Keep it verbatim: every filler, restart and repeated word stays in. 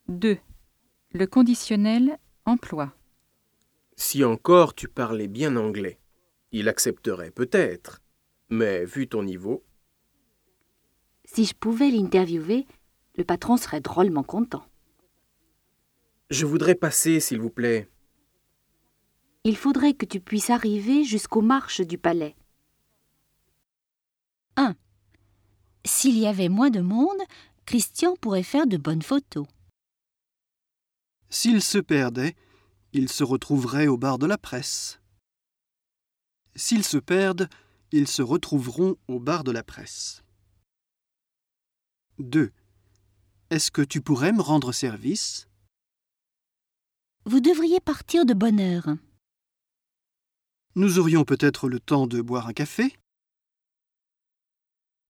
deux. Le conditionnel emploi. Si encore tu parlais bien anglais, il accepterait peut-être, mais vu ton niveau... Si je pouvais l'interviewer, le patron serait drôlement content. Je voudrais passer, s'il vous plaît. Il faudrait que tu puisses arriver jusqu'aux marches du palais. un. S'il y avait moins de monde, Christian pourrait faire de bonnes photos. S'ils se perdaient, ils se retrouveraient au bar de la presse. S'ils se perdent, ils se retrouveront au bar de la presse. deux. Est-ce que tu pourrais me rendre service ? Vous devriez partir de bonne heure. Nous aurions peut-être le temps de boire un café ?